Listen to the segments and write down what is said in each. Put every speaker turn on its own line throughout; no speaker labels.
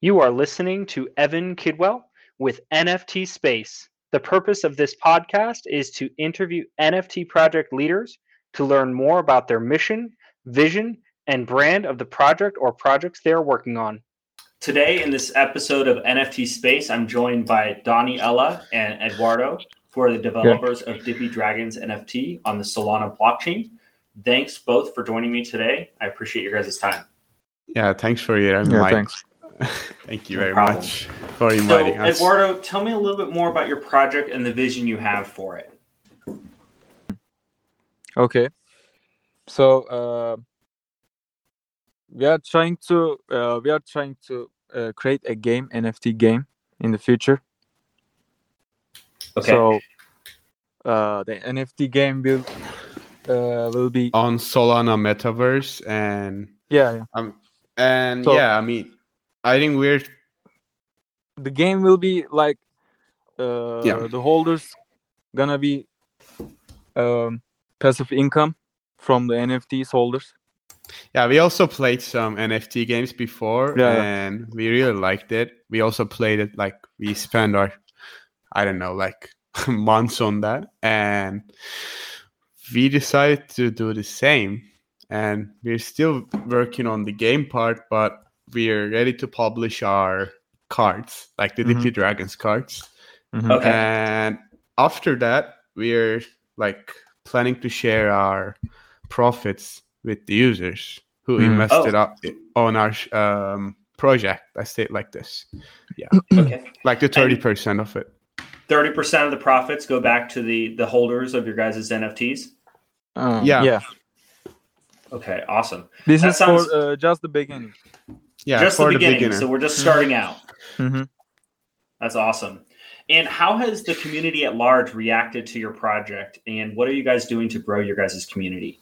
You are listening to Evan Kidwell with NFT Space. The purpose of this podcast is to interview NFT project leaders to learn more about their mission, vision, and brand of the project or projects they are working on. Today, in this episode of NFT Space, I'm joined by Donnie Ella and Eduardo, who are the developers of Dippy Dragons NFT on the Solana blockchain. Thanks both for joining me today. I appreciate your guys' time.
Yeah, thanks for your invite.
Thanks.
Thank you very much for inviting us.
Eduardo, tell me a little bit more about your project and the vision you have for it.
Okay. So we are trying to create a game, NFT game, in the future.
Okay.
So the NFT game will be
on Solana Metaverse and I think
the game will be like the holders gonna be passive income from the NFTs holders.
Yeah, we also played some NFT games before and we really liked it. We also played it, like we spent our months on that, and we decided to do the same. And we're still working on the game part, but we're ready to publish our cards, like the Dippy Dragons cards.
Mm-hmm.
Okay.
And after that, we're like planning to share our profits with the users who invested up on our project. I say it like this. Yeah.
Okay.
Like the 30% of it.
30% of the profits go back to the holders of your guys' NFTs?
Yeah.
Okay, awesome.
This is for just the beginning.
Yeah,
just the beginning. So we're just starting out.
Mm-hmm.
That's awesome. And how has the community at large reacted to your project? And what are you guys doing to grow your guys' community?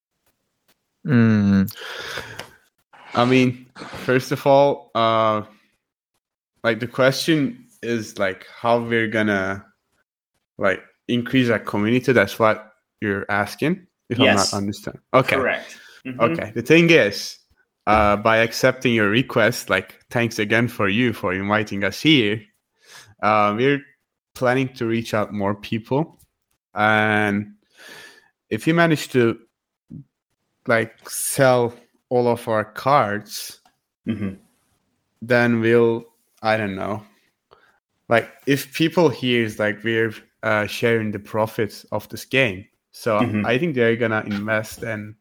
Mm.
I mean, first of all, like the question is like how we're gonna like increase our community. That's what you're asking, if I'm not understanding. Okay.
Correct. Mm-hmm.
Okay. The thing is, by accepting your request, like thanks again for inviting us here. We're planning to reach out more people, and if you manage to like sell all of our cards, then we'll, I don't know, like if people hears like we're sharing the profits of this game, so I think they're gonna invest, and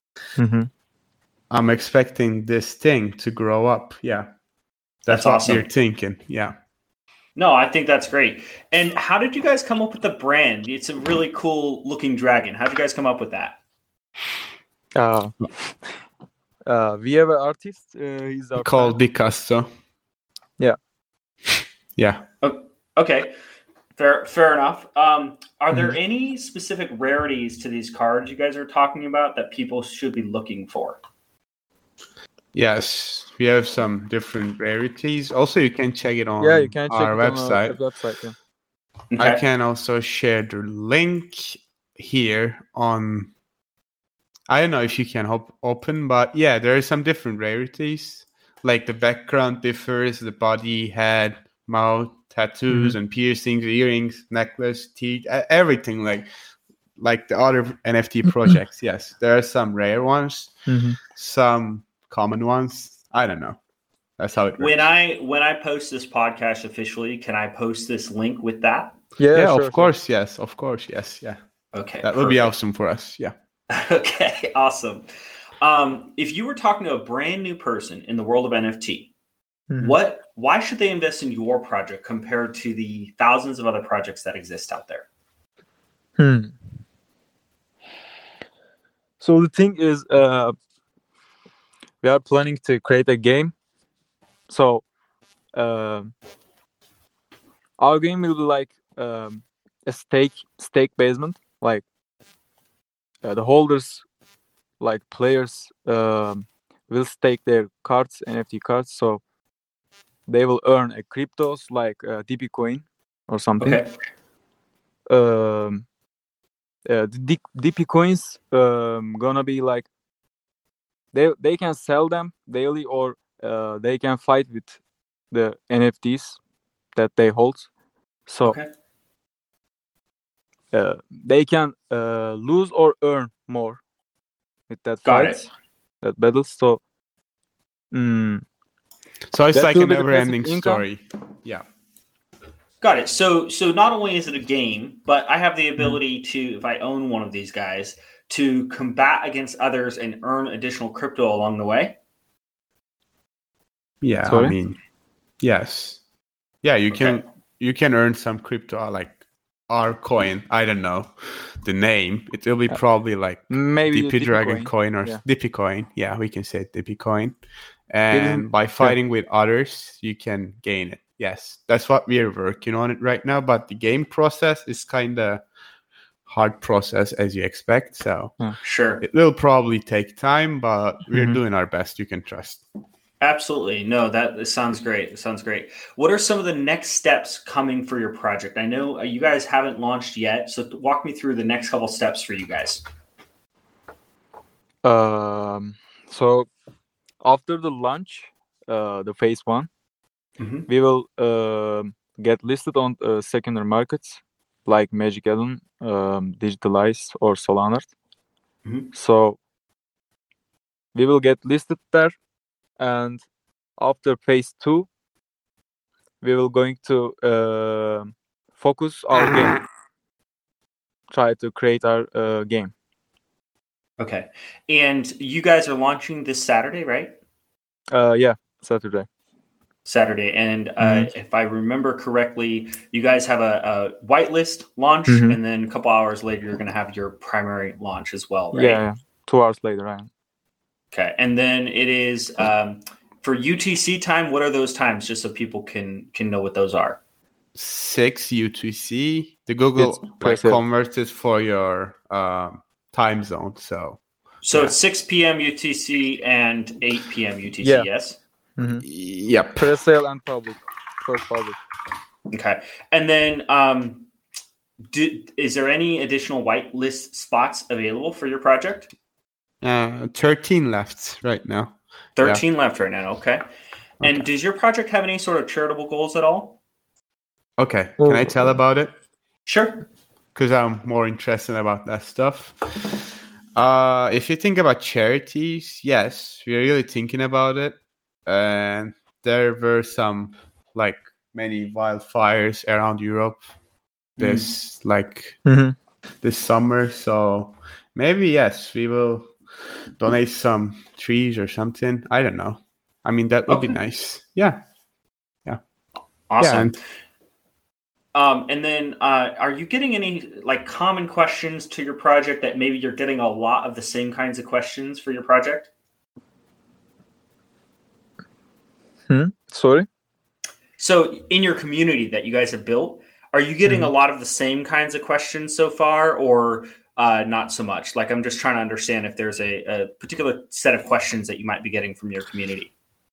I'm expecting this thing to grow up. Yeah, that's what
awesome.
You're thinking. Yeah.
No, I think that's great. And how did you guys come up with the brand? It's a really cool looking dragon. How did you guys come up with that?
We have an artist. He's
called Picasso.
Yeah.
Yeah.
Okay. Fair enough. Are there any specific rarities to these cards you guys are talking about that people should be looking for?
Yes, we have some different rarities. Also, you can check it on
you can check
our website.
On our website. Yeah.
Okay.
I can also share the link here on. I don't know if you can open, but yeah, there are some different rarities. Like the background differs, the body, head, mouth, tattoos and piercings, earrings, necklace, teeth, everything like the other NFT projects. Yes, there are some rare ones, some common ones. I don't know. That's how it works.
When I post this podcast officially, can I post this link with that?
Yeah, sure, of course. Sure. Yes, of course. Yes, yeah.
Okay,
that would be awesome for us. Yeah.
Okay, awesome. If you were talking to a brand new person in the world of NFT, why should they invest in your project compared to the thousands of other projects that exist out there?
So the thing is, we are planning to create a game. So our game will be like a stake basement, like the holders, like players, will stake their cards, NFT cards, so they will earn a cryptos like DP coin or something.
Okay.
The DP coins gonna be like they can sell them daily, or they can fight with the NFTs that they hold. So
Okay.
they can lose or earn more with that
Got
fights,
it.
that battles. So mm,
So it's
that
like
will
a
be the passive
never-ending
income.
story. Yeah.
Got it. So not only is it a game, but I have the ability to, if I own one of these guys, to combat against others and earn additional crypto along the way.
Yeah,
Sorry?
I mean, yes. Yeah, you
Okay.
can earn some crypto like our coin. I don't know the name. It will be probably like
Maybe
DP
Dippy
Dragon coin or
Yeah.
Dippy coin. Yeah, we can say Dippy coin.
There is-
And by fighting with others, you can gain it. Yes, that's what we're working on it right now. But the game process is kind of hard process as you expect. So
Sure.
it will probably take time, but we're
Mhm.
doing our best. You can trust.
Absolutely. No, that sounds great. It sounds great. What are some of the next steps coming for your project? I know you guys haven't launched yet, so walk me through the next couple steps for you guys.
So after the launch, the phase 1,
Mhm.
we will get listed on secondary markets like Magic Eden, Digitalize, or Solana.
Mhm.
So we will get listed there, and after phase 2, we will going to focus our game, try to create our game.
Okay. And you guys are launching this Saturday, right?
Yeah, Saturday.
Saturday. And
Mhm.
if I remember correctly, you guys have a whitelist launch,
Mhm.
and then a couple hours later, you're going to have your primary launch as well, right?
Yeah, 2 hours later. Right?
Okay. And then it is for UTC time. What are those times, just so people can know what those are?
6 UTC. The Google
It's
like
pre-sale.
converts it for your time zone. So yeah.
It's 6 p.m. UTC and 8 p.m. UTC,
Yeah.
yes?
Yep.
Pre-sale and public. First public.
Okay. And then is there any additional whitelist spots available for your project?
13 left right now.
13 left right now, okay. And
Okay.
does your project have any sort of charitable goals at all?
Okay. Can I tell about it?
Sure.
Because I'm more interested about that stuff. If you think about charities, yes, we're really thinking about it. And there were some like many wildfires around Europe this this summer. So maybe yes, we will donate some trees or something. I don't know. I mean, that would be
Okay.
nice. Yeah.
Awesome.
Yeah,
and then are you getting any like common questions to your project that maybe you're getting a lot of the same kinds of questions for your project?
Sorry?
So in your community that you guys have built, are you getting a lot of the same kinds of questions so far, or not so much? Like, I'm just trying to understand if there's a particular set of questions that you might be getting from your community.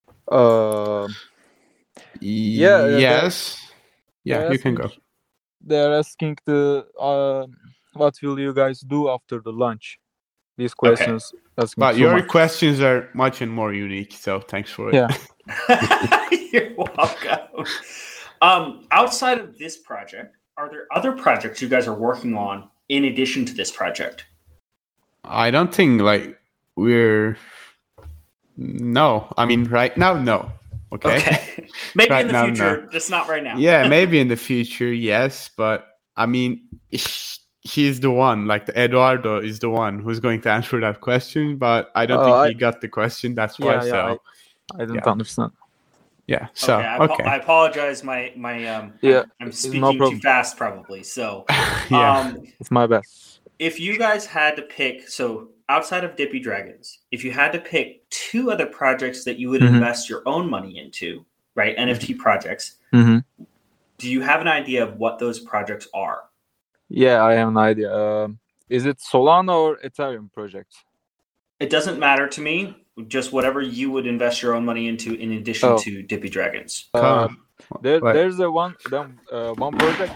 Yeah,
yes. Yeah,
they're
you can go.
They're asking what will you guys do after the launch? These questions. Asking
But
so
your
much.
questions are much and more unique, so thanks for it.
Yeah.
You're welcome. Outside of this project, are there other projects you guys are working on in addition to this project?
I don't think like we're no. I mean, right now, no. Okay.
Maybe
Right
in the
now,
future,
no.
just not right now.
Yeah, maybe in the future, yes. But I mean, he's the one. Like Eduardo is the one who's going to answer that question. But I don't think he got the question. That's why.
I didn't understand.
Yeah. So
okay. I apologize. My I'm speaking too fast probably. So
yeah,
it's my bad.
If you guys had to pick, so outside of Dippy Dragons, if you had to pick 2 other projects that you would invest your own money into, right? NFT projects. Do you have an idea of what those projects are?
Yeah, I have an idea. Is it Solana or Ethereum projects?
It doesn't matter to me. Just whatever you would invest your own money into in addition to Dippy Dragons.
There's one project,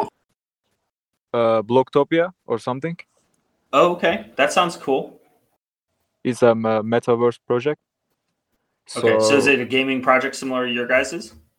Blocktopia or something.
Oh, okay. That sounds cool.
It's a metaverse project.
So is it a gaming project similar to your guys's?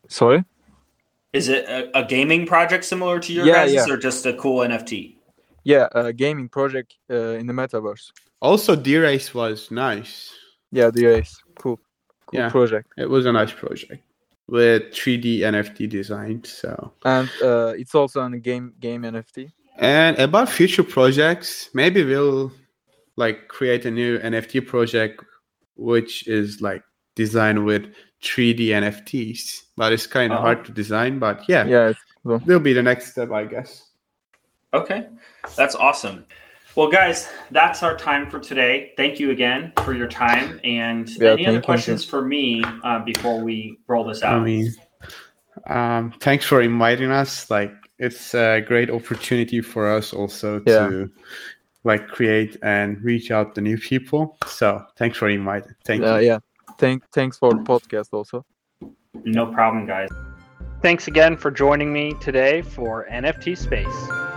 Sorry?
Is it a gaming project similar to your
Yeah,
guys',
yeah.
or just a cool NFT?
Yeah, a gaming project in the metaverse.
Also, D-Race was nice.
Yeah, the race. Cool
Yeah.
project.
It was a nice project with 3D NFT design. So,
And it's also on a game NFT.
and about future projects, maybe we'll like create a new NFT project which is like designed with 3D NFTs, but it's kind of hard to design. But yeah,
it's cool.
it'll be the next step, I guess.
Okay, that's awesome. Well, guys, that's our time for today. Thank you again for your time. And any other questions for me before we roll this out?
I mean, thanks for inviting us. Like, it's a great opportunity for us also to like create and reach out to new people. So thanks for inviting. Thank you.
Yeah. Thanks for the podcast also.
No problem, guys.
Thanks again for joining me today for NFT Space.